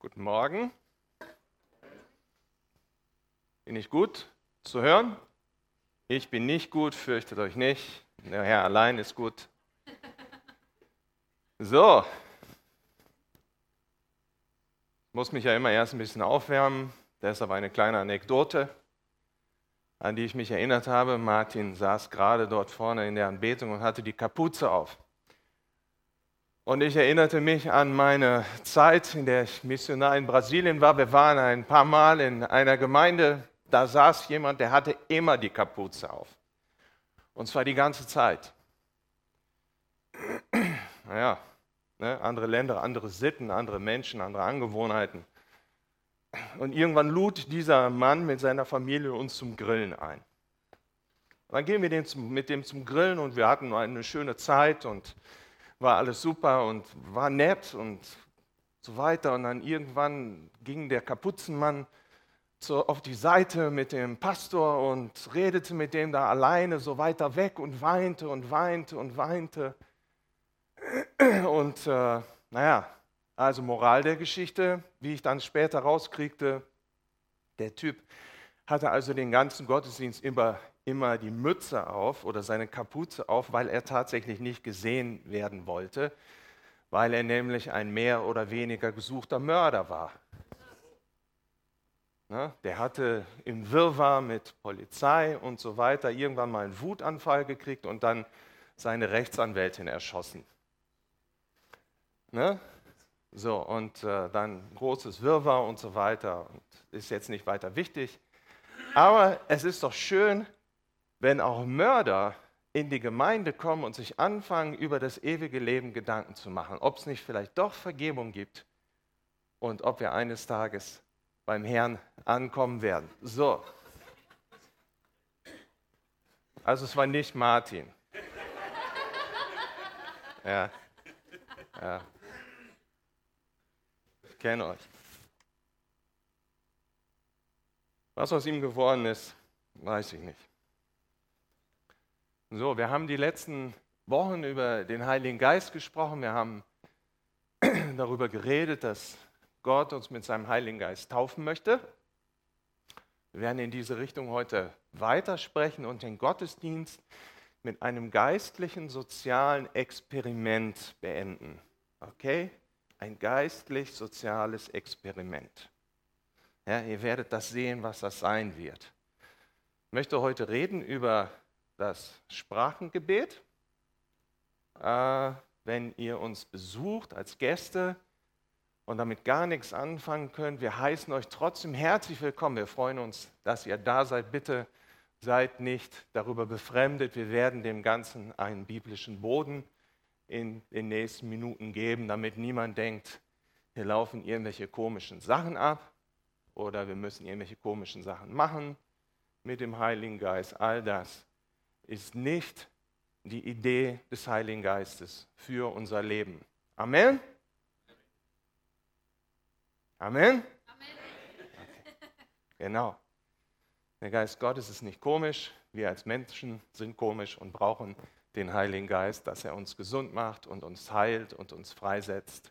Guten Morgen. Bin ich gut zu hören? Ich bin nicht gut, fürchtet euch nicht. Der Herr allein ist gut. So, ich muss mich ja immer erst ein bisschen aufwärmen. Deshalb eine kleine Anekdote, an die ich mich erinnert habe. Martin saß gerade dort vorne in der Anbetung und hatte die Kapuze auf. Und ich erinnerte mich an meine Zeit, in der ich Missionar in Brasilien war. Wir waren ein paar Mal in einer Gemeinde, da saß jemand, der hatte immer die Kapuze auf. Und zwar die ganze Zeit. Naja, ne, andere Länder, andere Sitten, andere Menschen, andere Angewohnheiten. Und irgendwann lud dieser Mann mit seiner Familie uns zum Grillen ein. Und dann gehen wir mit dem zum Grillen und wir hatten eine schöne Zeit und war alles super und war nett und so weiter. Und dann irgendwann ging der Kapuzenmann auf die Seite mit dem Pastor und redete mit dem da alleine so weiter weg und weinte und weinte und weinte. Und naja, also Moral der Geschichte, wie ich dann später rauskriegte, der Typ hatte also den ganzen Gottesdienst immer die Mütze auf oder seine Kapuze auf, weil er tatsächlich nicht gesehen werden wollte, weil er nämlich ein mehr oder weniger gesuchter Mörder war. Ne? Der hatte im Wirrwarr mit Polizei und so weiter irgendwann mal einen Wutanfall gekriegt und dann seine Rechtsanwältin erschossen. Ne? So, und dann großes Wirrwarr und so weiter. Und ist jetzt nicht weiter wichtig. Aber es ist doch schön, wenn auch Mörder in die Gemeinde kommen und sich anfangen, über das ewige Leben Gedanken zu machen. Ob es nicht vielleicht doch Vergebung gibt und ob wir eines Tages beim Herrn ankommen werden. So. Also es war nicht Martin. Ja. Ja. Ich kenne euch. Was aus ihm geworden ist, weiß ich nicht. So, wir haben die letzten Wochen über den Heiligen Geist gesprochen. Wir haben darüber geredet, dass Gott uns mit seinem Heiligen Geist taufen möchte. Wir werden in diese Richtung heute weitersprechen und den Gottesdienst mit einem geistlichen, sozialen Experiment beenden. Okay? Ein geistlich-soziales Experiment. Ja, ihr werdet das sehen, was das sein wird. Ich möchte heute reden über das Sprachengebet. Wenn ihr uns besucht als Gäste und damit gar nichts anfangen könnt, wir heißen euch trotzdem herzlich willkommen. Wir freuen uns, dass ihr da seid. Bitte seid nicht darüber befremdet. Wir werden dem Ganzen einen biblischen Boden in den nächsten Minuten geben, damit niemand denkt, hier laufen irgendwelche komischen Sachen ab oder wir müssen irgendwelche komischen Sachen machen mit dem Heiligen Geist. All das ist nicht die Idee des Heiligen Geistes für unser Leben. Amen? Amen? Okay. Genau. Der Geist Gottes ist nicht komisch. Wir als Menschen sind komisch und brauchen den Heiligen Geist, dass er uns gesund macht und uns heilt und uns freisetzt.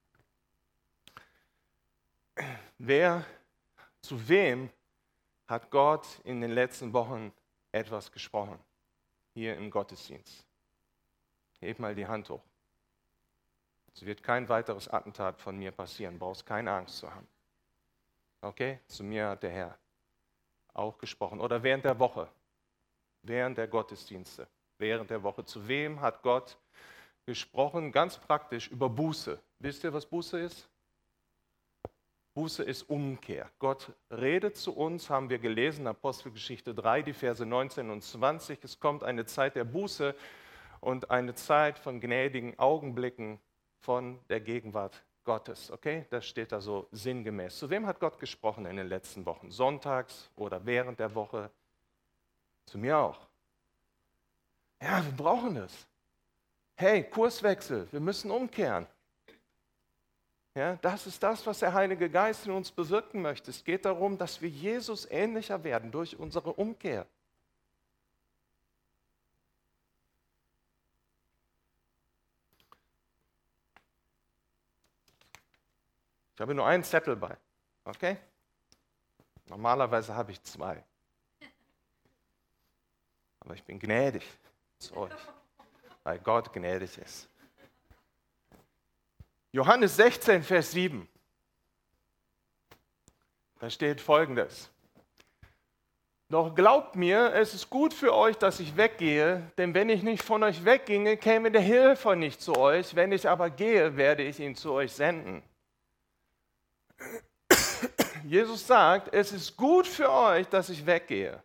Zu wem hat Gott in den letzten Wochen etwas gesprochen? Hier im Gottesdienst. Heb mal die Hand hoch. Es wird kein weiteres Attentat von mir passieren. Du brauchst keine Angst zu haben. Okay? Zu mir hat der Herr auch gesprochen. Oder während der Woche. Während der Gottesdienste. Während der Woche. Zu wem hat Gott gesprochen? Ganz praktisch über Buße. Wisst ihr, was Buße ist? Buße ist Umkehr. Gott redet zu uns, haben wir gelesen, Apostelgeschichte 3, die Verse 19 und 20. Es kommt eine Zeit der Buße und eine Zeit von gnädigen Augenblicken von der Gegenwart Gottes. Okay, das steht da so sinngemäß. Zu wem hat Gott gesprochen in den letzten Wochen? Sonntags oder während der Woche? Zu mir auch. Ja, wir brauchen es. Hey, Kurswechsel, wir müssen umkehren. Ja, das ist das, was der Heilige Geist in uns bewirken möchte. Es geht darum, dass wir Jesus ähnlicher werden durch unsere Umkehr. Ich habe nur einen Zettel bei. Okay? Normalerweise habe ich 2. Aber ich bin gnädig zu euch, weil Gott gnädig ist. Johannes 16, Vers 7. Da steht Folgendes. Doch glaubt mir, es ist gut für euch, dass ich weggehe, denn wenn ich nicht von euch wegginge, käme der Helfer nicht zu euch. Wenn ich aber gehe, werde ich ihn zu euch senden. Jesus sagt, es ist gut für euch, dass ich weggehe.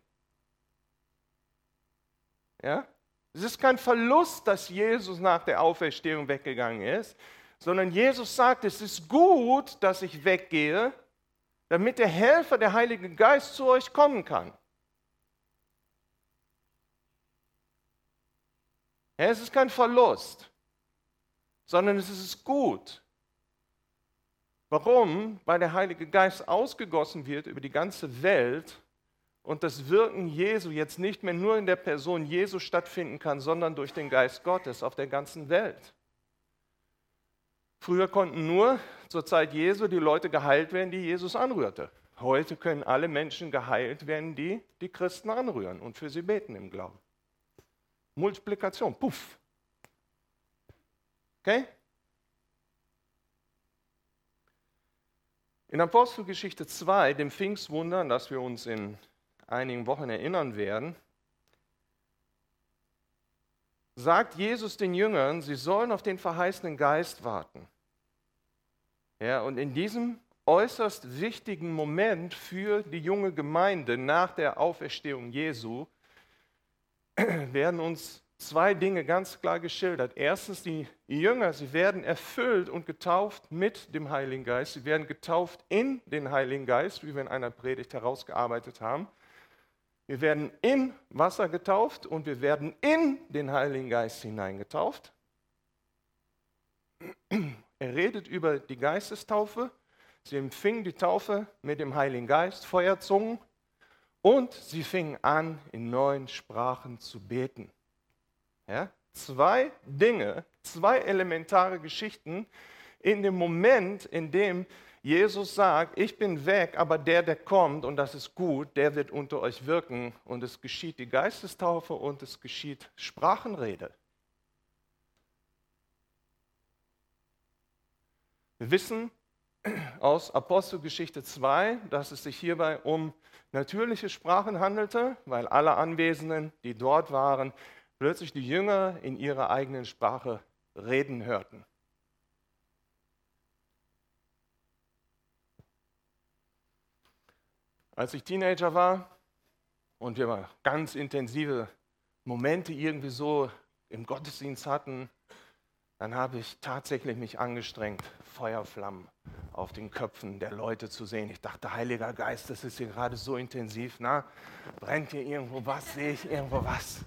Ja? Es ist kein Verlust, dass Jesus nach der Auferstehung weggegangen ist, sondern Jesus sagt, es ist gut, dass ich weggehe, damit der Helfer, der Heilige Geist, zu euch kommen kann. Ja, es ist kein Verlust, sondern es ist gut. Warum? Weil der Heilige Geist ausgegossen wird über die ganze Welt und das Wirken Jesu jetzt nicht mehr nur in der Person Jesu stattfinden kann, sondern durch den Geist Gottes auf der ganzen Welt. Früher konnten nur zur Zeit Jesu die Leute geheilt werden, die Jesus anrührte. Heute können alle Menschen geheilt werden, die die Christen anrühren und für sie beten im Glauben. Multiplikation, puff. Okay? In Apostelgeschichte 2, dem Pfingstwunder, an das wir uns in einigen Wochen erinnern werden, sagt Jesus den Jüngern, sie sollen auf den verheißenen Geist warten. Ja, und in diesem äußerst wichtigen Moment für die junge Gemeinde nach der Auferstehung Jesu werden uns 2 Dinge ganz klar geschildert. Erstens, die Jünger, sie werden erfüllt und getauft mit dem Heiligen Geist. Sie werden getauft in den Heiligen Geist, wie wir in einer Predigt herausgearbeitet haben. Wir werden in Wasser getauft und wir werden in den Heiligen Geist hineingetauft. Er redet über die Geistestaufe. Sie empfingen die Taufe mit dem Heiligen Geist, Feuerzungen, und sie fingen an, in neuen Sprachen zu beten. Ja? 2 Dinge, 2 elementare Geschichten in dem Moment, in dem Jesus sagt, ich bin weg, aber der kommt, und das ist gut, der wird unter euch wirken, und es geschieht die Geistestaufe und es geschieht Sprachenrede. Wir wissen aus Apostelgeschichte 2, dass es sich hierbei um natürliche Sprachen handelte, weil alle Anwesenden, die dort waren, plötzlich die Jünger in ihrer eigenen Sprache reden hörten. Als ich Teenager war und wir ganz intensive Momente irgendwie so im Gottesdienst hatten, dann habe ich tatsächlich mich angestrengt, Feuerflammen auf den Köpfen der Leute zu sehen. Ich dachte, Heiliger Geist, das ist hier gerade so intensiv. Na, brennt hier irgendwo was? Sehe ich irgendwo was?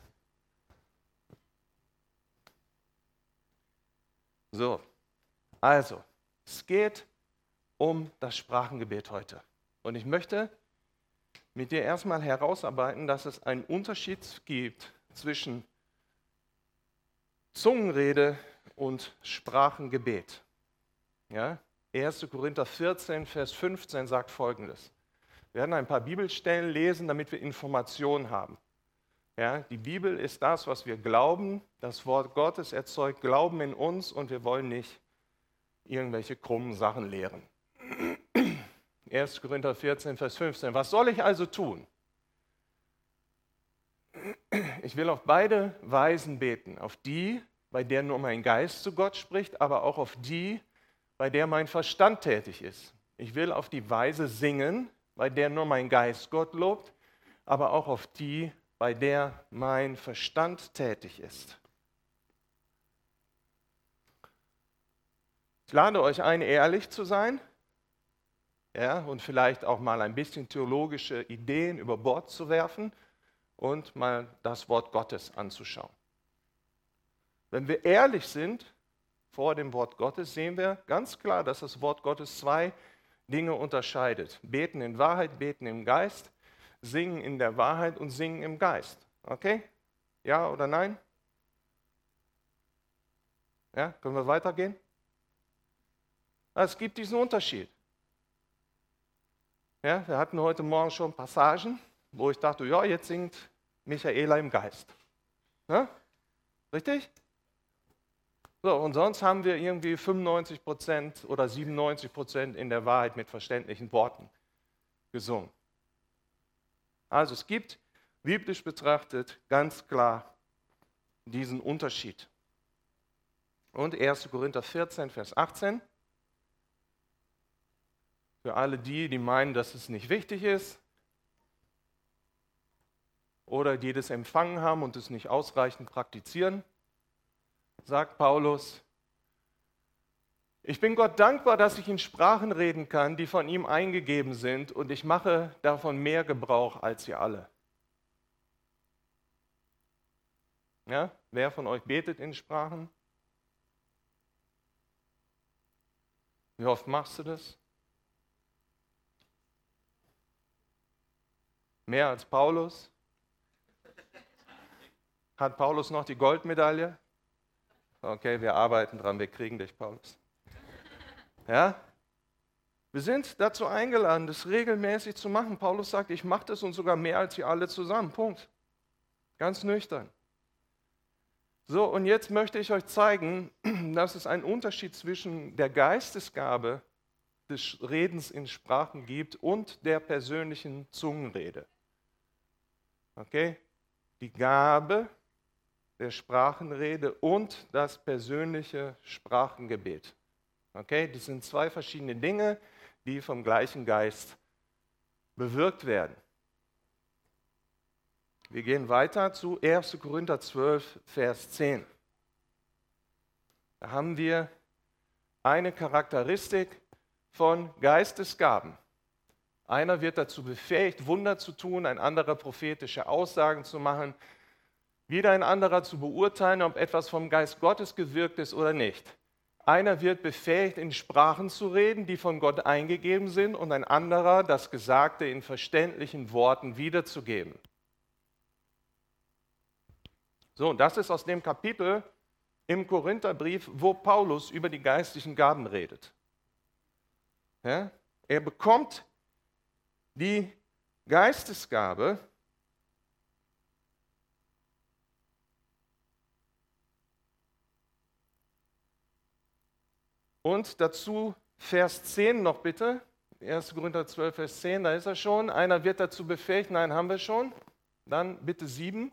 So, also, es geht um das Sprachengebet heute. Und ich möchte mit dir erstmal herausarbeiten, dass es einen Unterschied gibt zwischen Zungenrede und Sprachengebet. Ja? 1. Korinther 14, Vers 15 sagt Folgendes. Wir werden ein paar Bibelstellen lesen, damit wir Informationen haben. Ja? Die Bibel ist das, was wir glauben. Das Wort Gottes erzeugt Glauben in uns und wir wollen nicht irgendwelche krummen Sachen lehren. 1. Korinther 14, Vers 15. Was soll ich also tun? Ich will auf beide Weisen beten. Auf die, bei der nur mein Geist zu Gott spricht, aber auch auf die, bei der mein Verstand tätig ist. Ich will auf die Weise singen, bei der nur mein Geist Gott lobt, aber auch auf die, bei der mein Verstand tätig ist. Ich lade euch ein, ehrlich zu sein, ja, und vielleicht auch mal ein bisschen theologische Ideen über Bord zu werfen und mal das Wort Gottes anzuschauen. Wenn wir ehrlich sind vor dem Wort Gottes, sehen wir ganz klar, dass das Wort Gottes 2 Dinge unterscheidet. Beten in Wahrheit, beten im Geist, singen in der Wahrheit und singen im Geist. Okay? Ja oder nein? Ja, können wir weitergehen? Es gibt diesen Unterschied. Ja, wir hatten heute Morgen schon Passagen, wo ich dachte, ja, jetzt singt Michaela im Geist. Ja? Richtig? So, und sonst haben wir irgendwie 95% oder 97% in der Wahrheit mit verständlichen Worten gesungen. Also es gibt, biblisch betrachtet, ganz klar diesen Unterschied. Und 1. Korinther 14, Vers 18. Für alle die meinen, dass es nicht wichtig ist oder die das empfangen haben und es nicht ausreichend praktizieren, sagt Paulus, ich bin Gott dankbar, dass ich in Sprachen reden kann, die von ihm eingegeben sind, und ich mache davon mehr Gebrauch als ihr alle. Ja? Wer von euch betet in Sprachen? Wie oft machst du das? Mehr als Paulus? Hat Paulus noch die Goldmedaille? Okay, wir arbeiten dran, wir kriegen dich, Paulus. Ja? Wir sind dazu eingeladen, das regelmäßig zu machen. Paulus sagt, ich mache das und sogar mehr als ihr alle zusammen. Punkt. Ganz nüchtern. So, und jetzt möchte ich euch zeigen, dass es einen Unterschied zwischen der Geistesgabe des Redens in Sprachen gibt und der persönlichen Zungenrede. Okay? Die Gabe der Sprachenrede und das persönliche Sprachengebet. Okay? Das sind zwei verschiedene Dinge, die vom gleichen Geist bewirkt werden. Wir gehen weiter zu 1. Korinther 12, Vers 10. Da haben wir eine Charakteristik von Geistesgaben. Einer wird dazu befähigt, Wunder zu tun, ein anderer prophetische Aussagen zu machen, wieder ein anderer zu beurteilen, ob etwas vom Geist Gottes gewirkt ist oder nicht. Einer wird befähigt, in Sprachen zu reden, die von Gott eingegeben sind, und ein anderer, das Gesagte in verständlichen Worten wiederzugeben. So, und das ist aus dem Kapitel im Korintherbrief, wo Paulus über die geistlichen Gaben redet. Ja? Er bekommt die Geistesgabe und dazu Vers 10 noch bitte. 1. Korinther 12, Vers 10, da ist er schon. Einer wird dazu befähigt, nein, haben wir schon. Dann bitte 7.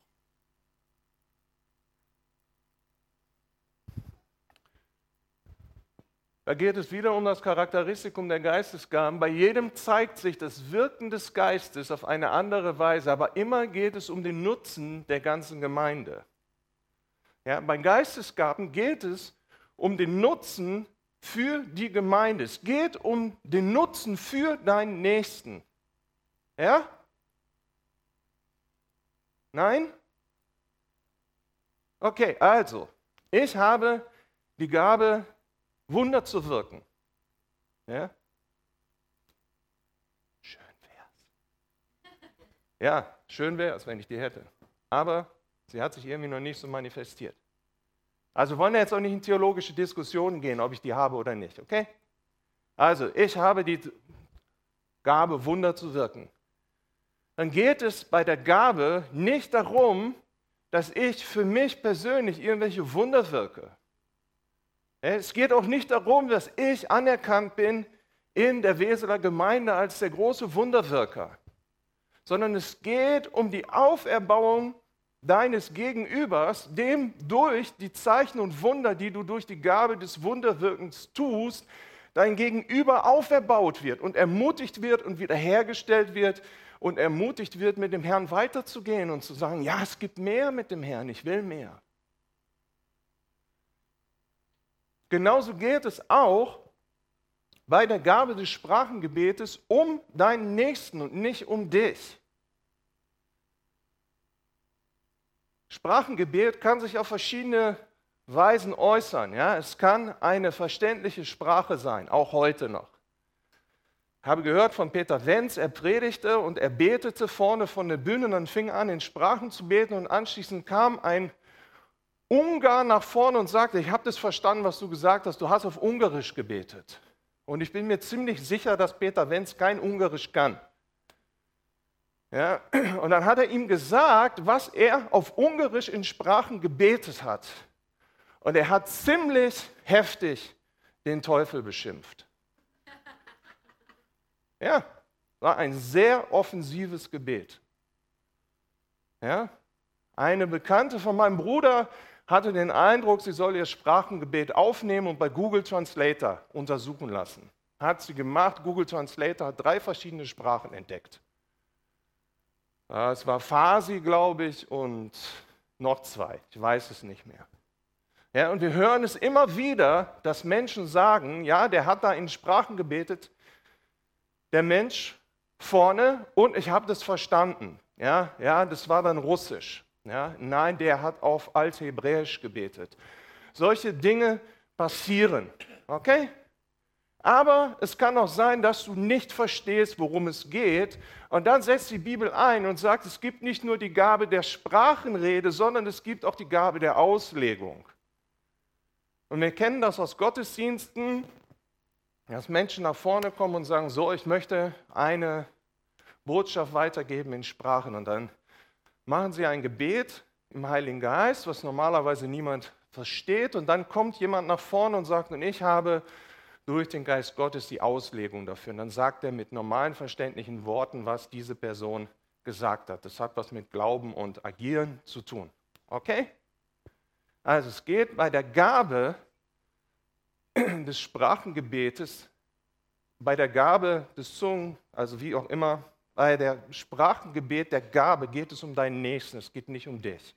Da geht es wieder um das Charakteristikum der Geistesgaben. Bei jedem zeigt sich das Wirken des Geistes auf eine andere Weise, aber immer geht es um den Nutzen der ganzen Gemeinde. Ja, bei Geistesgaben geht es um den Nutzen für die Gemeinde. Es geht um den Nutzen für deinen Nächsten. Ja? Nein? Okay, also, ich habe die Gabe, Wunder zu wirken. Ja? Schön wär's. Ja, schön wäre es, wenn ich die hätte. Aber sie hat sich irgendwie noch nicht so manifestiert. Also wollen wir jetzt auch nicht in theologische Diskussionen gehen, ob ich die habe oder nicht, okay? Also, ich habe die Gabe, Wunder zu wirken. Dann geht es bei der Gabe nicht darum, dass ich für mich persönlich irgendwelche Wunder wirke. Es geht auch nicht darum, dass ich anerkannt bin in der Weseler Gemeinde als der große Wunderwirker, sondern es geht um die Auferbauung deines Gegenübers, dem durch die Zeichen und Wunder, die du durch die Gabe des Wunderwirkens tust, dein Gegenüber auferbaut wird und ermutigt wird und wiederhergestellt wird und ermutigt wird, mit dem Herrn weiterzugehen und zu sagen, ja, es gibt mehr mit dem Herrn, ich will mehr. Genauso geht es auch bei der Gabe des Sprachengebetes um deinen Nächsten und nicht um dich. Sprachengebet kann sich auf verschiedene Weisen äußern. Ja? Es kann eine verständliche Sprache sein, auch heute noch. Ich habe gehört von Peter Wenz, er predigte und er betete vorne von der Bühne und dann fing an, in Sprachen zu beten, und anschließend kam ein Ungar nach vorne und sagte, ich habe das verstanden, was du gesagt hast, du hast auf Ungarisch gebetet. Und ich bin mir ziemlich sicher, dass Peter Wenz kein Ungarisch kann. Ja, und dann hat er ihm gesagt, was er auf Ungarisch in Sprachen gebetet hat. Und er hat ziemlich heftig den Teufel beschimpft. Ja, war ein sehr offensives Gebet. Ja, eine Bekannte von meinem Bruder hatte den Eindruck, sie soll ihr Sprachengebet aufnehmen und bei Google Translator untersuchen lassen. Hat sie gemacht, Google Translator hat 3 verschiedene Sprachen entdeckt. Es war Farsi, glaube ich, und noch 2, ich weiß es nicht mehr. Ja, und wir hören es immer wieder, dass Menschen sagen, ja, der hat da in Sprachen gebetet, der Mensch vorne, und ich habe das verstanden. Ja, das war dann Russisch. Ja, nein, der hat auf Althebräisch gebetet. Solche Dinge passieren, okay? Aber es kann auch sein, dass du nicht verstehst, worum es geht. Und dann setzt die Bibel ein und sagt, es gibt nicht nur die Gabe der Sprachenrede, sondern es gibt auch die Gabe der Auslegung. Und wir kennen das aus Gottesdiensten, dass Menschen nach vorne kommen und sagen, so, ich möchte eine Botschaft weitergeben in Sprachen. Und dann machen sie ein Gebet im Heiligen Geist, was normalerweise niemand versteht. Und dann kommt jemand nach vorne und sagt, und ich habe durch den Geist Gottes die Auslegung dafür. Und dann sagt er mit normalen, verständlichen Worten, was diese Person gesagt hat. Das hat was mit Glauben und Agieren zu tun. Okay? Also es geht bei der Gabe des Sprachengebetes, bei der Gabe des Zungen, also wie auch immer, bei der Sprachengebet der Gabe geht es um deinen Nächsten, es geht nicht um dich.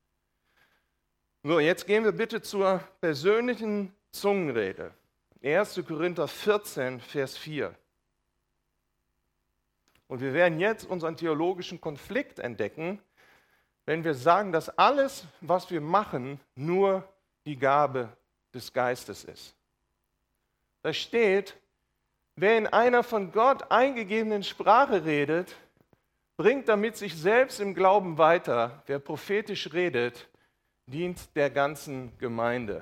So, jetzt gehen wir bitte zur persönlichen Zungenrede. 1. Korinther 14, Vers 4. Und wir werden jetzt unseren theologischen Konflikt entdecken, wenn wir sagen, dass alles, was wir machen, nur die Gabe des Geistes ist. Da steht, wer in einer von Gott eingegebenen Sprache redet, bringt damit sich selbst im Glauben weiter. Wer prophetisch redet, dient der ganzen Gemeinde.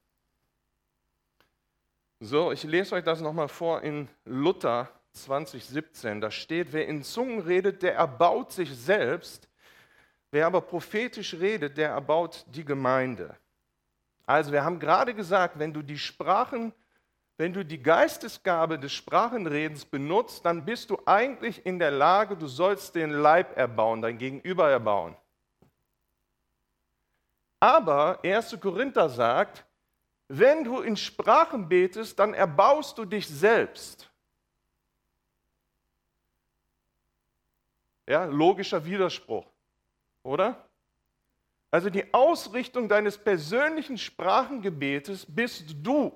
So, ich lese euch das nochmal vor in Luther 2017. Da steht, wer in Zungen redet, der erbaut sich selbst. Wer aber prophetisch redet, der erbaut die Gemeinde. Also wir haben gerade gesagt, wenn du die Geistesgabe des Sprachenredens benutzt, dann bist du eigentlich in der Lage, du sollst den Leib erbauen, dein Gegenüber erbauen. Aber 1. Korinther sagt, wenn du in Sprachen betest, dann erbaust du dich selbst. Ja, logischer Widerspruch, oder? Also die Ausrichtung deines persönlichen Sprachengebetes bist du.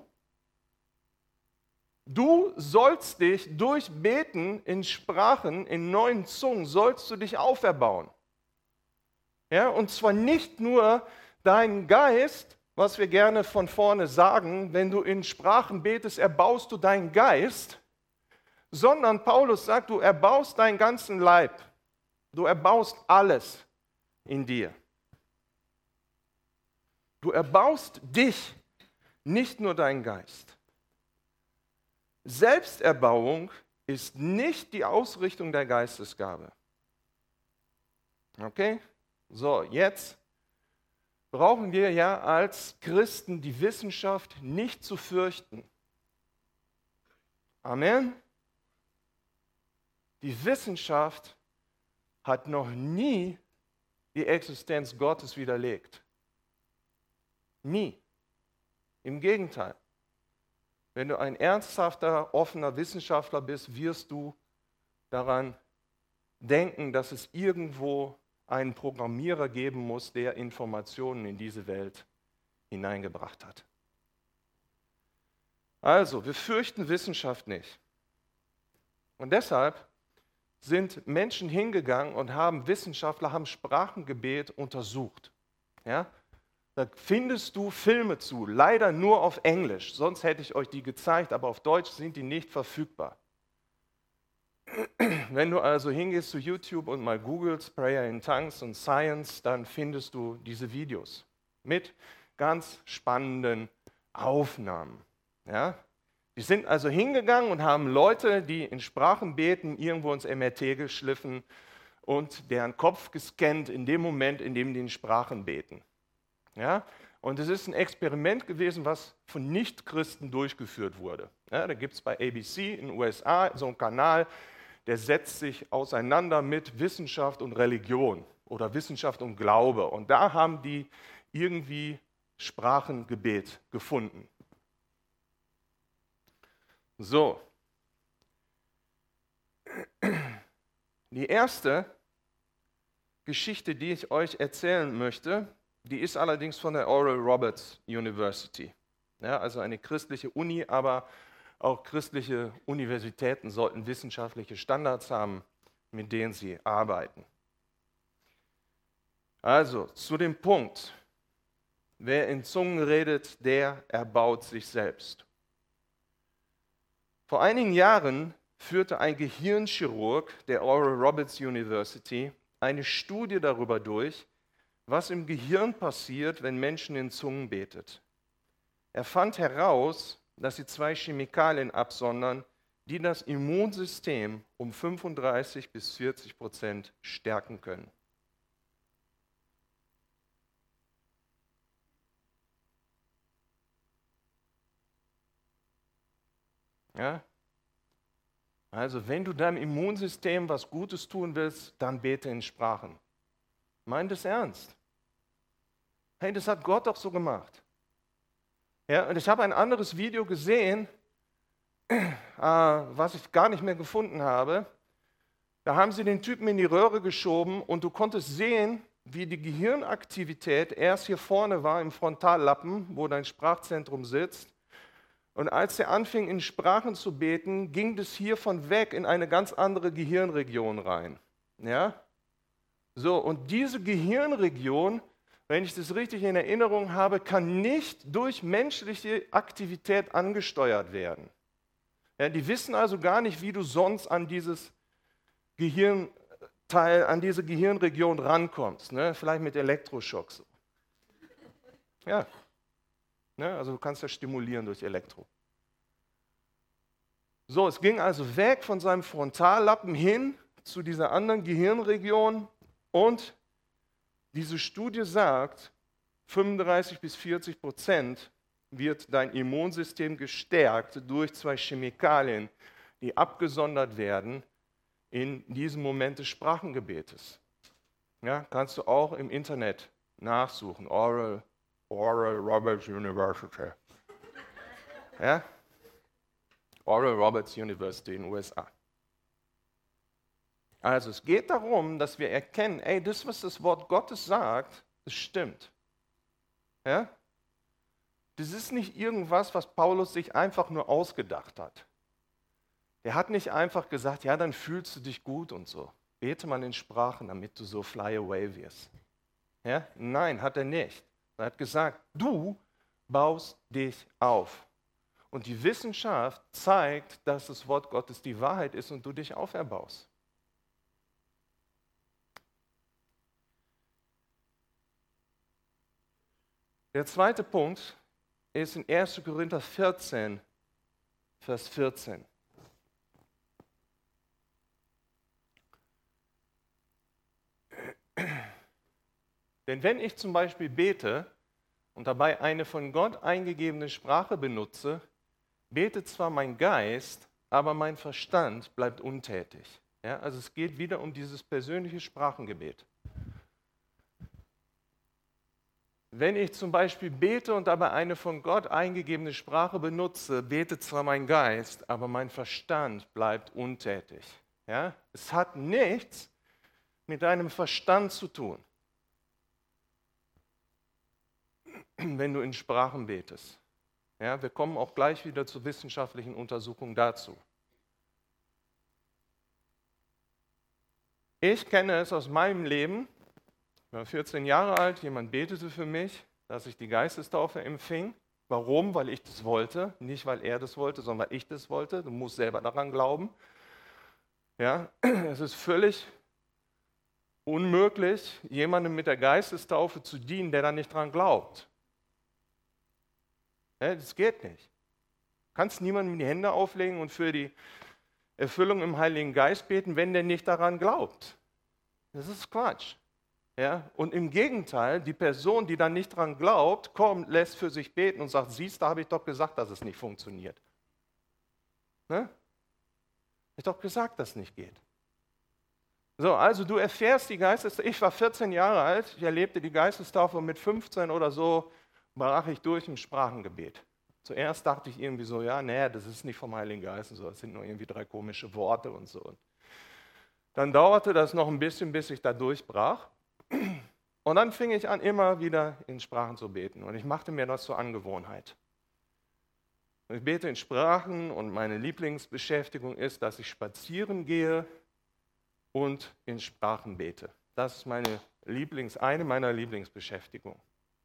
Du sollst dich durch Beten in Sprachen, in neuen Zungen, sollst du dich auferbauen. Ja, und zwar nicht nur deinen Geist, was wir gerne von vorne sagen, wenn du in Sprachen betest, erbaust du deinen Geist, sondern Paulus sagt, du erbaust deinen ganzen Leib. Du erbaust alles in dir. Du erbaust dich, nicht nur deinen Geist. Selbsterbauung ist nicht die Ausrichtung der Geistesgabe. Okay? So, jetzt brauchen wir ja als Christen die Wissenschaft nicht zu fürchten. Amen? Die Wissenschaft hat noch nie die Existenz Gottes widerlegt. Nie. Im Gegenteil. Wenn du ein ernsthafter, offener Wissenschaftler bist, wirst du daran denken, dass es irgendwo einen Programmierer geben muss, der Informationen in diese Welt hineingebracht hat. Also, wir fürchten Wissenschaft nicht. Und deshalb sind Menschen hingegangen und Wissenschaftler haben Sprachengebet untersucht. Ja? Da findest du Filme zu, leider nur auf Englisch, sonst hätte ich euch die gezeigt, aber auf Deutsch sind die nicht verfügbar. Wenn du also hingehst zu YouTube und mal googelst Prayer in Tongues und Science, dann findest du diese Videos mit ganz spannenden Aufnahmen. Ja? Die sind also hingegangen und haben Leute, die in Sprachen beten, irgendwo ins MRT geschliffen und deren Kopf gescannt in dem Moment, in dem die in Sprachen beten. Ja? Und es ist ein Experiment gewesen, was von Nichtchristen durchgeführt wurde. Ja, da gibt es bei ABC in den USA so einen Kanal, der setzt sich auseinander mit Wissenschaft und Religion oder Wissenschaft und Glaube. Und da haben die irgendwie Sprachengebet gefunden. So. Die erste Geschichte, die ich euch erzählen möchte, die ist allerdings von der Oral Roberts University. Ja, also eine christliche Uni, aber auch christliche Universitäten sollten wissenschaftliche Standards haben, mit denen sie arbeiten. Also zu dem Punkt, wer in Zungen redet, der erbaut sich selbst. Vor einigen Jahren führte ein Gehirnchirurg der Oral Roberts University eine Studie darüber durch, was im Gehirn passiert, wenn Menschen in Zungen betet. Er fand heraus, dass sie 2 Chemikalien absondern, die das Immunsystem um 35 bis 40% stärken können. Ja? Also wenn du deinem Immunsystem was Gutes tun willst, dann bete in Sprachen. Meint es ernst. Hey, das hat Gott doch so gemacht. Ja, und ich habe ein anderes Video gesehen, was ich gar nicht mehr gefunden habe. Da haben sie den Typen in die Röhre geschoben und du konntest sehen, wie die Gehirnaktivität erst hier vorne war im Frontallappen, wo dein Sprachzentrum sitzt. Und als er anfing, in Sprachen zu beten, ging das hiervon weg in eine ganz andere Gehirnregion rein. Ja? So, und diese Gehirnregion, wenn ich das richtig in Erinnerung habe, kann nicht durch menschliche Aktivität angesteuert werden. Ja, die wissen also gar nicht, wie du sonst an dieses Gehirnteil, an diese Gehirnregion rankommst. Ne? Vielleicht mit Elektroschocks. Ja. Ne? Also du kannst ja stimulieren durch Elektro. So, es ging also weg von seinem Frontallappen hin zu dieser anderen Gehirnregion und diese Studie sagt, 35 bis 40% wird dein Immunsystem gestärkt durch 2 Chemikalien, die abgesondert werden in diesem Moment des Sprachengebetes. Ja, kannst du auch im Internet nachsuchen. Oral Roberts University. Ja? Oral Roberts University in den USA. Also es geht darum, dass wir erkennen, ey, das, was das Wort Gottes sagt, das stimmt. Ja? Das ist nicht irgendwas, was Paulus sich einfach nur ausgedacht hat. Er hat nicht einfach gesagt, ja, dann fühlst du dich gut und so. Bete mal in Sprachen, damit du so fly away wirst. Ja? Nein, hat er nicht. Er hat gesagt, du baust dich auf. Und die Wissenschaft zeigt, dass das Wort Gottes die Wahrheit ist und du dich auferbaust. Der zweite Punkt ist in 1. Korinther 14, Vers 14. Denn wenn ich zum Beispiel bete und dabei eine von Gott eingegebene Sprache benutze, betet zwar mein Geist, aber mein Verstand bleibt untätig. Ja, also es geht wieder um dieses persönliche Sprachengebet. Wenn ich zum Beispiel bete und dabei eine von Gott eingegebene Sprache benutze, betet zwar mein Geist, aber mein Verstand bleibt untätig. Ja? Es hat nichts mit deinem Verstand zu tun, wenn du in Sprachen betest. Ja, wir kommen auch gleich wieder zur wissenschaftlichen Untersuchung dazu. Ich kenne es aus meinem Leben. Ich war 14 Jahre alt, jemand betete für mich, dass ich die Geistestaufe empfing. Warum? Weil ich das wollte. Nicht, weil er das wollte, sondern weil ich das wollte. Du musst selber daran glauben. Ja, es ist völlig unmöglich, jemandem mit der Geistestaufe zu dienen, der da nicht dran glaubt. Ja, das geht nicht. Du kannst niemandem die Hände auflegen und für die Erfüllung im Heiligen Geist beten, wenn der nicht daran glaubt. Das ist Quatsch. Ja? Und im Gegenteil, die Person, die dann nicht daran glaubt, kommt, lässt für sich beten und sagt, siehst du, habe ich doch gesagt, dass es nicht funktioniert. Ne? Ich habe doch gesagt, dass es nicht geht. So, also du erfährst die Geistestaufe. Ich war 14 Jahre alt, ich erlebte die Geistestaufe und mit 15 oder so brach ich durch im Sprachengebet. Zuerst dachte ich irgendwie so, ja, nee, das ist nicht vom Heiligen Geist und so, das sind nur irgendwie 3 komische Worte und so. Dann dauerte das noch ein bisschen, bis ich da durchbrach. Und dann fing ich an, immer wieder in Sprachen zu beten. Und ich machte mir das zur Angewohnheit. Ich bete in Sprachen und meine Lieblingsbeschäftigung ist, dass ich spazieren gehe und in Sprachen bete. Das ist eine meiner Lieblingsbeschäftigungen.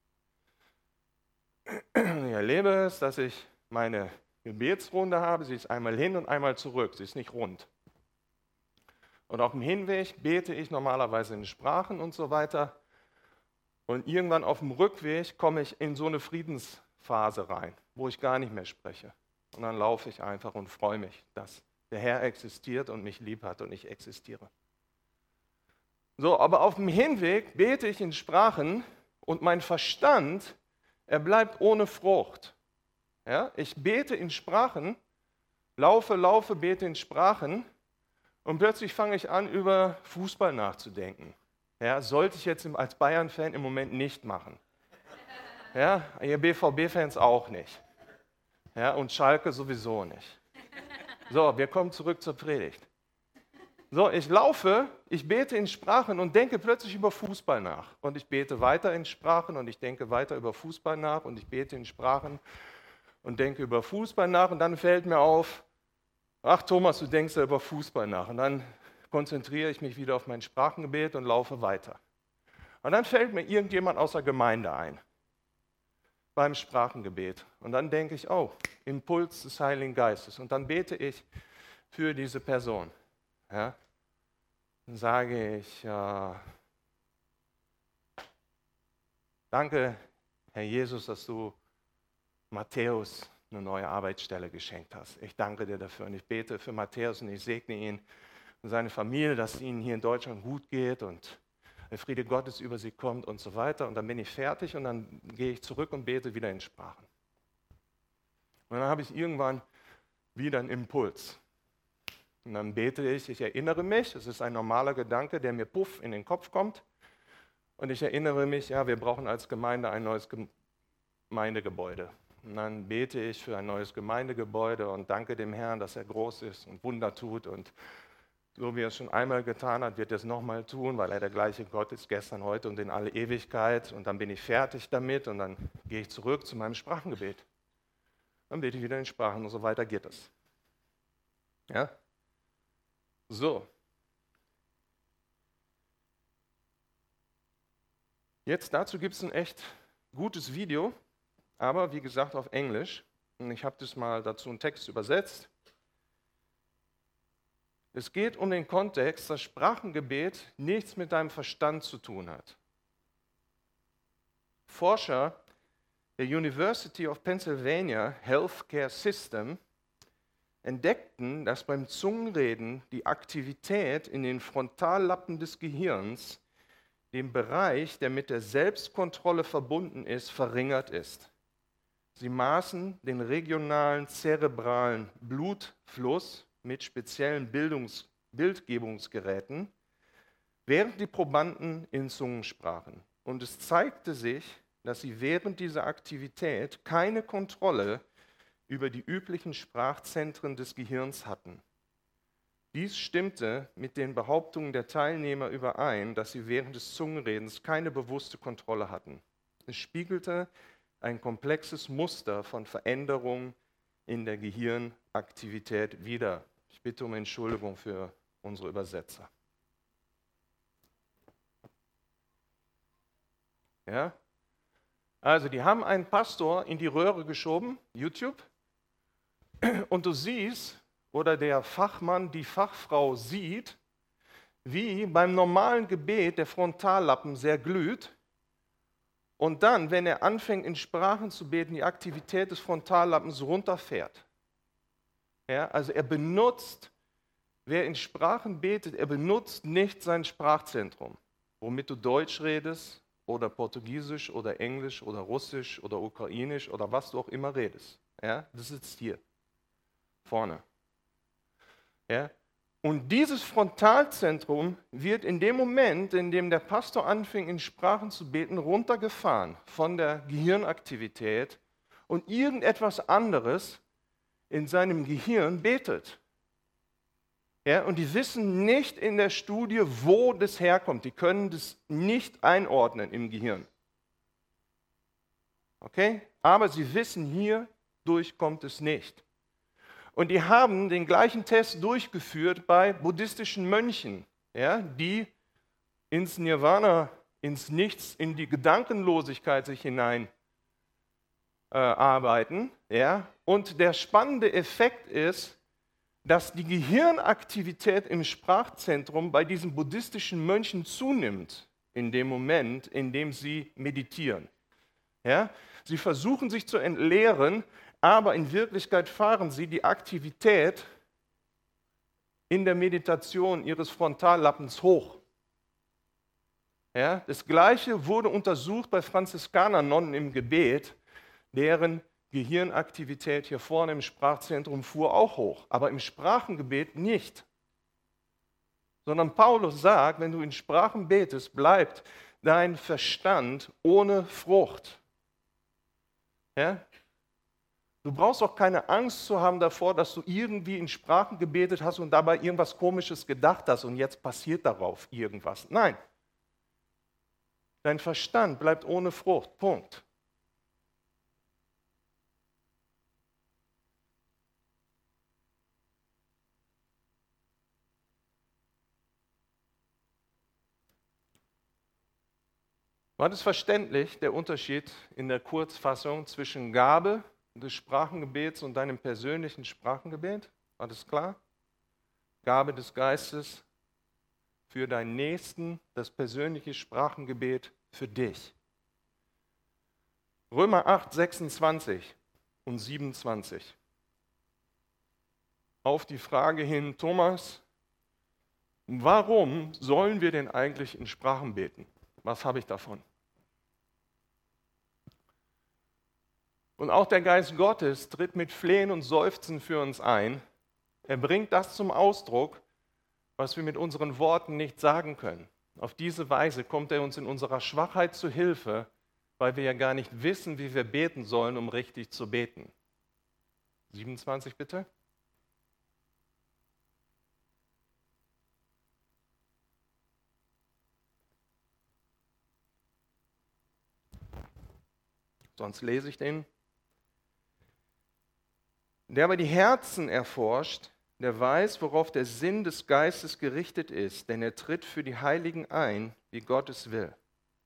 Ich erlebe es, dass ich meine Gebetsrunde habe. Sie ist einmal hin und einmal zurück. Sie ist nicht rund. Und auf dem Hinweg bete ich normalerweise in Sprachen und so weiter. Und irgendwann auf dem Rückweg komme ich in so eine Friedensphase rein, wo ich gar nicht mehr spreche. Und dann laufe ich einfach und freue mich, dass der Herr existiert und mich lieb hat und ich existiere. So, aber auf dem Hinweg bete ich in Sprachen und mein Verstand, er bleibt ohne Frucht. Ja, ich bete in Sprachen, laufe, bete in Sprachen und plötzlich fange ich an, über Fußball nachzudenken. Ja, sollte ich jetzt als Bayern-Fan im Moment nicht machen. Ja, ihr BVB-Fans auch nicht. Ja, und Schalke sowieso nicht. So, wir kommen zurück zur Predigt. So, ich laufe, ich bete in Sprachen und denke plötzlich über Fußball nach. Und ich bete weiter in Sprachen und ich denke weiter über Fußball nach und ich bete in Sprachen und denke über Fußball nach und dann fällt mir auf, ach Thomas, du denkst ja über Fußball nach. Und dann konzentriere ich mich wieder auf mein Sprachengebet und laufe weiter. Und dann fällt mir irgendjemand aus der Gemeinde ein beim Sprachengebet. Und dann denke ich, oh, Impuls des Heiligen Geistes. Und dann bete ich für diese Person. Ja? Dann sage ich, danke, Herr Jesus, dass du Matthäus eine neue Arbeitsstelle geschenkt hast. Ich danke dir dafür und ich bete für Matthäus und ich segne ihn und seine Familie, dass es ihnen hier in Deutschland gut geht und der Friede Gottes über sie kommt und so weiter. Und dann bin ich fertig und dann gehe ich zurück und bete wieder in Sprachen. Und dann habe ich irgendwann wieder einen Impuls. Und dann bete ich erinnere mich, es ist ein normaler Gedanke, der mir puff in den Kopf kommt. Und ich erinnere mich, ja, wir brauchen als Gemeinde ein neues Gemeindegebäude. Und dann bete ich für ein neues Gemeindegebäude und danke dem Herrn, dass er groß ist und Wunder tut. Und so wie er es schon einmal getan hat, wird er es nochmal tun, weil er der gleiche Gott ist, gestern, heute und in alle Ewigkeit. Und dann bin ich fertig damit und dann gehe ich zurück zu meinem Sprachengebet. Dann bete ich wieder in Sprachen und so weiter geht es. Ja? So. Jetzt dazu gibt es ein echt gutes Video, aber wie gesagt auf Englisch. Und ich habe das mal dazu einen Text übersetzt. Es geht um den Kontext, dass Sprachengebet nichts mit deinem Verstand zu tun hat. Forscher der University of Pennsylvania Healthcare System entdeckten, dass beim Zungenreden die Aktivität in den Frontallappen des Gehirns, dem Bereich, der mit der Selbstkontrolle verbunden ist, verringert ist. Sie maßen den regionalen zerebralen Blutfluss mit speziellen Bildgebungsgeräten, während die Probanden in Zungen sprachen. Und es zeigte sich, dass sie während dieser Aktivität keine Kontrolle über die üblichen Sprachzentren des Gehirns hatten. Dies stimmte mit den Behauptungen der Teilnehmer überein, dass sie während des Zungenredens keine bewusste Kontrolle hatten. Es spiegelte ein komplexes Muster von Veränderungen in der Gehirnaktivität wider. Ich bitte um Entschuldigung für unsere Übersetzer. Ja? Also, die haben einen Pastor in die Röhre geschoben, YouTube, und du siehst, oder der Fachmann, die Fachfrau sieht, wie beim normalen Gebet der Frontallappen sehr glüht und dann, wenn er anfängt in Sprachen zu beten, die Aktivität des Frontallappens runterfährt. Ja, also wer in Sprachen betet, er benutzt nicht sein Sprachzentrum, womit du Deutsch redest oder Portugiesisch oder Englisch oder Russisch oder Ukrainisch oder was du auch immer redest. Ja, das sitzt hier vorne. Ja, und dieses Frontalzentrum wird in dem Moment, in dem der Pastor anfing, in Sprachen zu beten, runtergefahren von der Gehirnaktivität und irgendetwas anderes in seinem Gehirn betet. Ja, und die wissen nicht in der Studie, wo das herkommt. Die können das nicht einordnen im Gehirn. Okay? Aber sie wissen, hierdurch kommt es nicht. Und die haben den gleichen Test durchgeführt bei buddhistischen Mönchen, ja, die ins Nirvana, ins Nichts, in die Gedankenlosigkeit sich hinein arbeiten. Ja. Und der spannende Effekt ist, dass die Gehirnaktivität im Sprachzentrum bei diesen buddhistischen Mönchen zunimmt, in dem Moment, in dem sie meditieren. Ja? Sie versuchen sich zu entleeren, aber in Wirklichkeit fahren sie die Aktivität in der Meditation ihres Frontallappens hoch. Ja? Das Gleiche wurde untersucht bei Franziskanernonnen im Gebet, deren Gehirnaktivität hier vorne im Sprachzentrum fuhr auch hoch, aber im Sprachengebet nicht. Sondern Paulus sagt, wenn du in Sprachen betest, bleibt dein Verstand ohne Frucht. Ja? Du brauchst auch keine Angst zu haben davor, dass du irgendwie in Sprachen gebetet hast und dabei irgendwas Komisches gedacht hast und jetzt passiert darauf irgendwas. Nein. Dein Verstand bleibt ohne Frucht. Punkt. War das verständlich, der Unterschied in der Kurzfassung zwischen Gabe des Sprachengebets und deinem persönlichen Sprachengebet? War das klar? Gabe des Geistes für deinen Nächsten, das persönliche Sprachengebet für dich. Römer 8, 26 und 27. Auf die Frage hin, Thomas, warum sollen wir denn eigentlich in Sprachen beten? Was habe ich davon? Und auch der Geist Gottes tritt mit Flehen und Seufzen für uns ein. Er bringt das zum Ausdruck, was wir mit unseren Worten nicht sagen können. Auf diese Weise kommt er uns in unserer Schwachheit zu Hilfe, weil wir ja gar nicht wissen, wie wir beten sollen, um richtig zu beten. 27 bitte. Sonst lese ich den. Der aber die Herzen erforscht, der weiß, worauf der Sinn des Geistes gerichtet ist, denn er tritt für die Heiligen ein, wie Gott es will.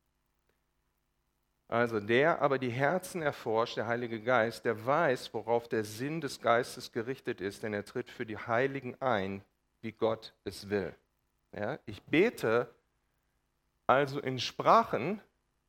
Also der aber die Herzen erforscht, der Heilige Geist, der weiß, worauf der Sinn des Geistes gerichtet ist, denn er tritt für die Heiligen ein, wie Gott es will. Ja, ich bete also in Sprachen,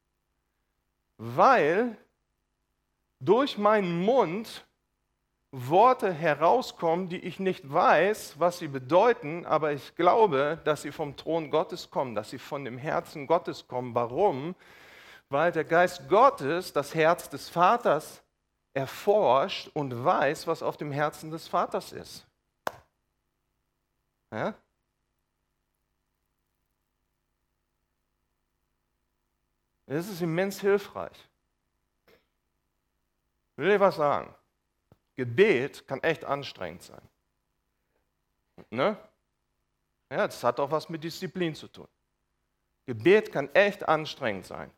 weil durch meinen Mund Worte herauskommen, die ich nicht weiß, was sie bedeuten, aber ich glaube, dass sie vom Thron Gottes kommen, dass sie von dem Herzen Gottes kommen. Warum? Weil der Geist Gottes das Herz des Vaters erforscht und weiß, was auf dem Herzen des Vaters ist. Ja? Das ist immens hilfreich. Ich will dir was sagen. Gebet kann echt anstrengend sein. Ne? Ja, das hat auch was mit Disziplin zu tun. Gebet kann echt anstrengend sein.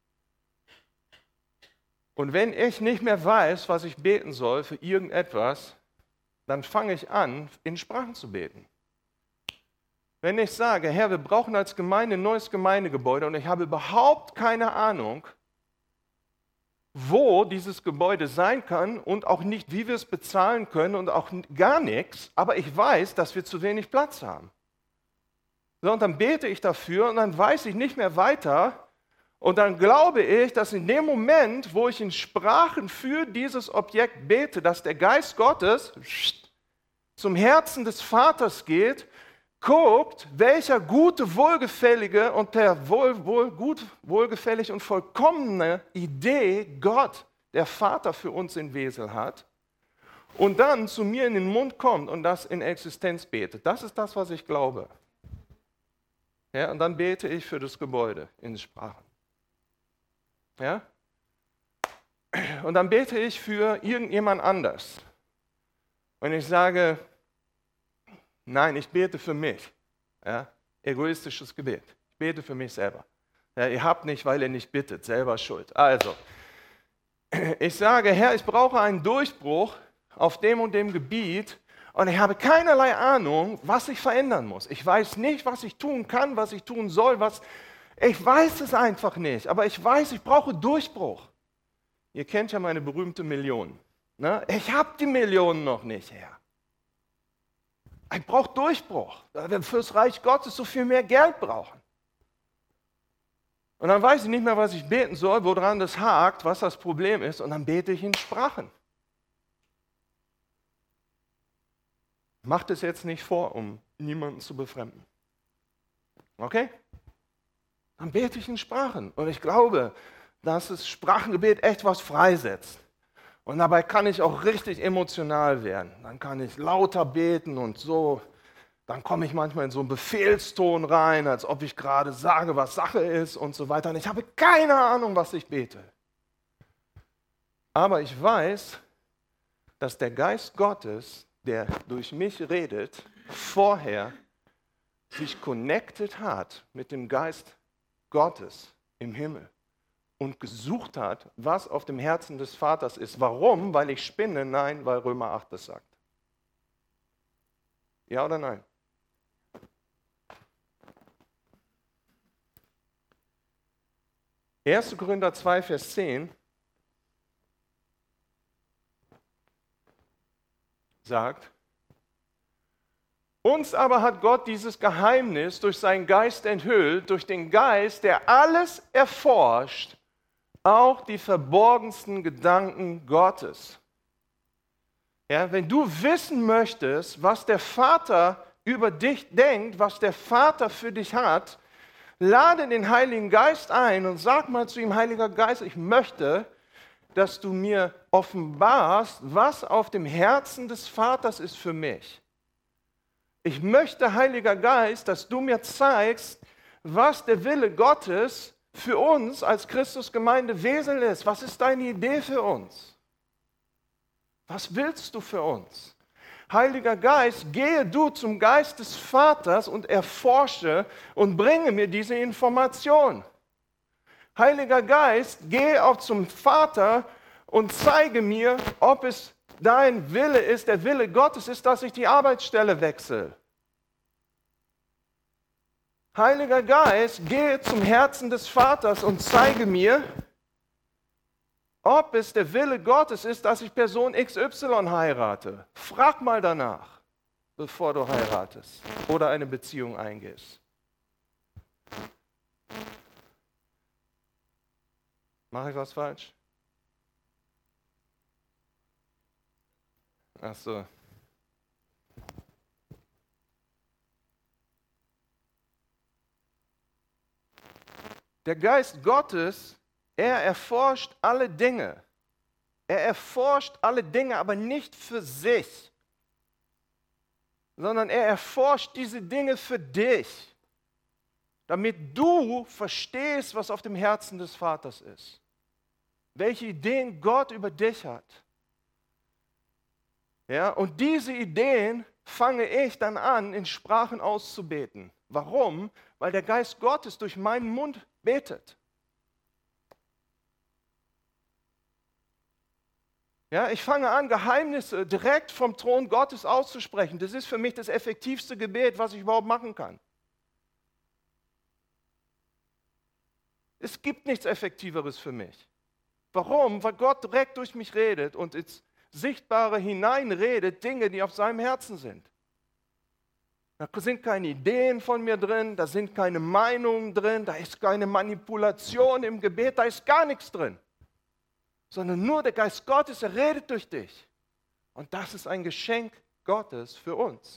Und wenn ich nicht mehr weiß, was ich beten soll für irgendetwas, dann fange ich an, in Sprachen zu beten. Wenn ich sage, Herr, wir brauchen als Gemeinde ein neues Gemeindegebäude und ich habe überhaupt keine Ahnung, wo dieses Gebäude sein kann und auch nicht, wie wir es bezahlen können und auch gar nichts, aber ich weiß, dass wir zu wenig Platz haben. So, und dann bete ich dafür und dann weiß ich nicht mehr weiter und dann glaube ich, dass in dem Moment, wo ich in Sprachen für dieses Objekt bete, dass der Geist Gottes zum Herzen des Vaters geht, guckt, welcher gute, wohlgefällige und der wohlgefällig und vollkommene Idee Gott, der Vater für uns in Wesel hat, und dann zu mir in den Mund kommt und das in Existenz betet. Das ist das, was ich glaube. Ja, und dann bete ich für das Gebäude in Sprachen. Ja? Und dann bete ich für irgendjemand anders. Und ich sage, nein, ich bete für mich. Ja? Egoistisches Gebet. Ich bete für mich selber. Ja, ihr habt nicht, weil ihr nicht bittet, selber schuld. Also, ich sage, Herr, ich brauche einen Durchbruch auf dem und dem Gebiet und ich habe keinerlei Ahnung, was ich verändern muss. Ich weiß nicht, was ich tun kann, was ich tun soll, ich weiß es einfach nicht, aber ich weiß, ich brauche Durchbruch. Ihr kennt ja meine berühmte Million. Ne? Ich habe die Millionen noch nicht, Herr. Ich brauche Durchbruch, weil wir fürs Reich Gottes so viel mehr Geld brauchen. Und dann weiß ich nicht mehr, was ich beten soll, woran das hakt, was das Problem ist, und dann bete ich in Sprachen. Macht es jetzt nicht vor, um niemanden zu befremden. Okay? Dann bete ich in Sprachen. Und ich glaube, dass das Sprachengebet echt was freisetzt. Und dabei kann ich auch richtig emotional werden. Dann kann ich lauter beten und so. Dann komme ich manchmal in so einen Befehlston rein, als ob ich gerade sage, was Sache ist und so weiter. Und ich habe keine Ahnung, was ich bete. Aber ich weiß, dass der Geist Gottes, der durch mich redet, vorher sich connected hat mit dem Geist Gottes im Himmel und gesucht hat, was auf dem Herzen des Vaters ist. Warum? Weil ich spinne? Nein, weil Römer 8 das sagt. Ja oder nein? Erste Korinther 2, Vers 10 sagt, uns aber hat Gott dieses Geheimnis durch seinen Geist enthüllt, durch den Geist, der alles erforscht, auch die verborgensten Gedanken Gottes. Ja, wenn du wissen möchtest, was der Vater über dich denkt, was der Vater für dich hat, lade den Heiligen Geist ein und sag mal zu ihm, Heiliger Geist, ich möchte, dass du mir offenbarst, was auf dem Herzen des Vaters ist für mich. Ich möchte, Heiliger Geist, dass du mir zeigst, was der Wille Gottes für uns als Christusgemeinde Wesel ist. Was ist deine Idee für uns? Was willst du für uns? Heiliger Geist, gehe du zum Geist des Vaters und erforsche und bringe mir diese Information. Heiliger Geist, gehe auch zum Vater und zeige mir, ob es dein Wille ist, der Wille Gottes ist, dass ich die Arbeitsstelle wechsle. Heiliger Geist, gehe zum Herzen des Vaters und zeige mir, ob es der Wille Gottes ist, dass ich Person XY heirate. Frag mal danach, bevor du heiratest oder eine Beziehung eingehst. Mache ich was falsch? Ach so. Der Geist Gottes, er erforscht alle Dinge. Er erforscht alle Dinge, aber nicht für sich, sondern er erforscht diese Dinge für dich, damit du verstehst, was auf dem Herzen des Vaters ist, welche Ideen Gott über dich hat. Ja, und diese Ideen fange ich dann an, in Sprachen auszubeten. Warum? Weil der Geist Gottes durch meinen Mund betet. Ja, ich fange an, Geheimnisse direkt vom Thron Gottes auszusprechen. Das ist für mich das effektivste Gebet, was ich überhaupt machen kann. Es gibt nichts Effektiveres für mich. Warum? Weil Gott direkt durch mich redet und ins Sichtbare hineinredet, Dinge, die auf seinem Herzen sind. Da sind keine Ideen von mir drin, da sind keine Meinungen drin, da ist keine Manipulation im Gebet, da ist gar nichts drin. Sondern nur der Geist Gottes, er redet durch dich. Und das ist ein Geschenk Gottes für uns.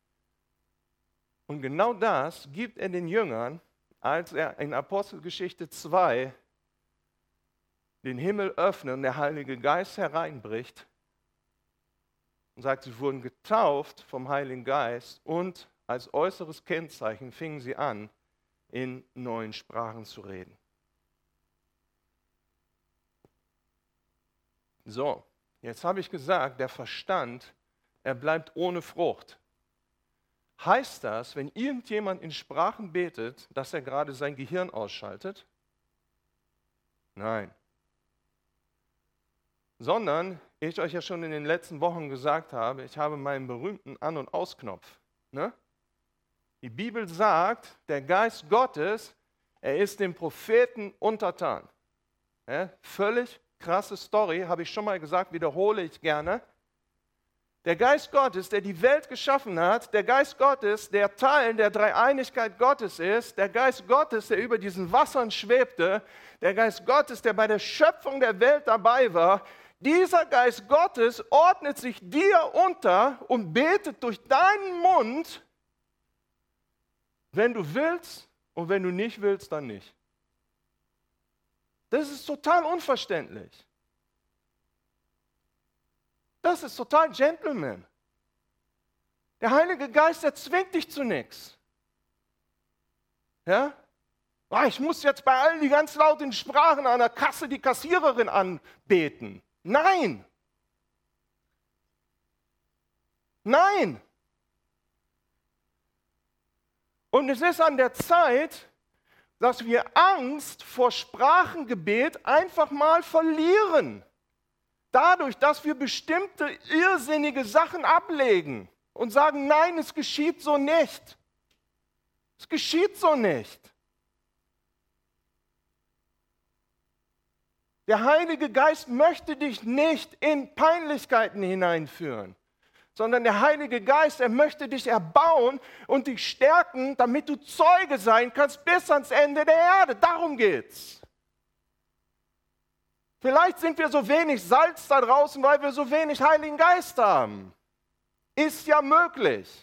Und genau das gibt er den Jüngern, als er in Apostelgeschichte 2 den Himmel öffnet und der Heilige Geist hereinbricht und sagt, sie wurden getauft vom Heiligen Geist und als äußeres Kennzeichen fingen sie an, in neuen Sprachen zu reden. So, jetzt habe ich gesagt, der Verstand, er bleibt ohne Frucht. Heißt das, wenn irgendjemand in Sprachen betet, dass er gerade sein Gehirn ausschaltet? Nein. Sondern, ich euch ja schon in den letzten Wochen gesagt habe, ich habe meinen berühmten An- und Ausknopf. Ne? Die Bibel sagt, der Geist Gottes, er ist dem Propheten untertan. Ja, völlig krasse Story, habe ich schon mal gesagt, wiederhole ich gerne. Der Geist Gottes, der die Welt geschaffen hat, der Geist Gottes, der Teil der Dreieinigkeit Gottes ist, der Geist Gottes, der über diesen Wassern schwebte, der Geist Gottes, der bei der Schöpfung der Welt dabei war, dieser Geist Gottes ordnet sich dir unter und betet durch deinen Mund, wenn du willst und wenn du nicht willst, dann nicht. Das ist total unverständlich. Das ist total Gentleman. Der Heilige Geist, der zwingt dich zu nichts. Ja? Ich muss jetzt bei allen, die ganz laut in Sprachen an der Kasse die Kassiererin anbeten. Nein. Nein. Und es ist an der Zeit, dass wir Angst vor Sprachengebet einfach mal verlieren. Dadurch, dass wir bestimmte irrsinnige Sachen ablegen und sagen, nein, es geschieht so nicht. Es geschieht so nicht. Der Heilige Geist möchte dich nicht in Peinlichkeiten hineinführen, sondern der Heilige Geist, er möchte dich erbauen und dich stärken, damit du Zeuge sein kannst bis ans Ende der Erde. Darum geht's. Vielleicht sind wir so wenig Salz da draußen, weil wir so wenig Heiligen Geist haben. Ist ja möglich.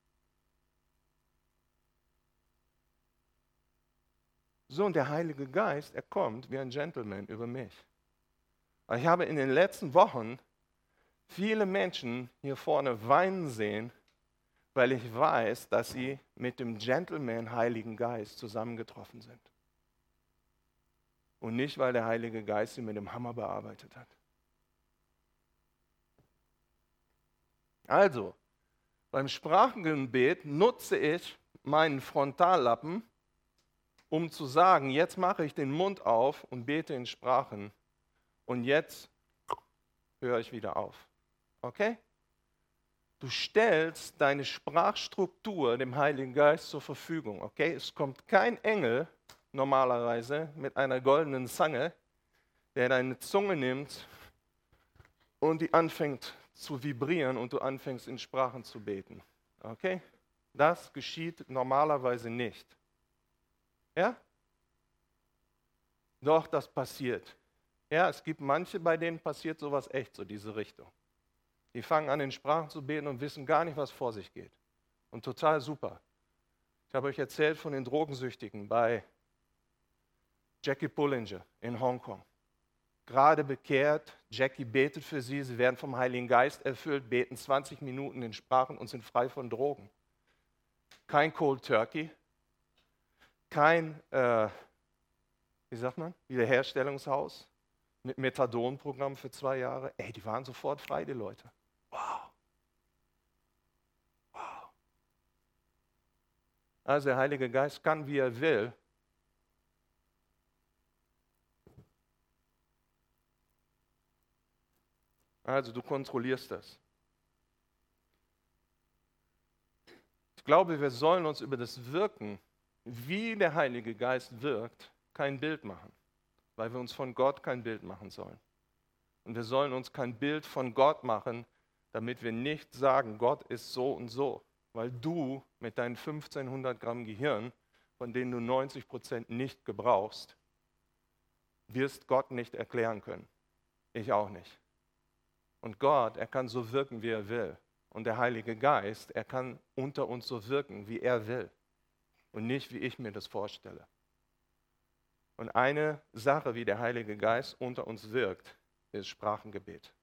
So, und der Heilige Geist, er kommt wie ein Gentleman über mich. Ich habe in den letzten Wochen viele Menschen hier vorne weinen sehen, weil ich weiß, dass sie mit dem Gentleman Heiligen Geist zusammengetroffen sind. Und nicht, weil der Heilige Geist sie mit dem Hammer bearbeitet hat. Also, beim Sprachengebet nutze ich meinen Frontallappen, um zu sagen, jetzt mache ich den Mund auf und bete in Sprachen. Und jetzt höre ich wieder auf. Okay? Du stellst deine Sprachstruktur dem Heiligen Geist zur Verfügung. Okay? Es kommt kein Engel normalerweise mit einer goldenen Zange, der deine Zunge nimmt und die anfängt zu vibrieren und du anfängst in Sprachen zu beten. Okay? Das geschieht normalerweise nicht. Ja? Doch, das passiert. Ja, es gibt manche, bei denen passiert sowas echt, so diese Richtung. Die fangen an, in Sprachen zu beten und wissen gar nicht, was vor sich geht. Und total super. Ich habe euch erzählt von den Drogensüchtigen bei Jackie Pullinger in Hongkong. Gerade bekehrt, Jackie betet für sie, sie werden vom Heiligen Geist erfüllt, beten 20 Minuten in Sprachen und sind frei von Drogen. Kein Cold Turkey, kein, Wiederherstellungshaus mit Methadon-Programm für 2 Jahre. Die waren sofort frei, die Leute. Wow. Wow. Also der Heilige Geist kann, wie er will. Also du kontrollierst das. Ich glaube, wir sollen uns über das Wirken, wie der Heilige Geist wirkt, kein Bild machen, weil wir uns von Gott kein Bild machen sollen. Und wir sollen uns kein Bild von Gott machen, damit wir nicht sagen, Gott ist so und so, weil du mit deinen 1500 Gramm Gehirn, von denen du 90% nicht gebrauchst, wirst Gott nicht erklären können. Ich auch nicht. Und Gott, er kann so wirken, wie er will. Und der Heilige Geist, er kann unter uns so wirken, wie er will und nicht, wie ich mir das vorstelle. Und eine Sache, wie der Heilige Geist unter uns wirkt, ist Sprachengebet.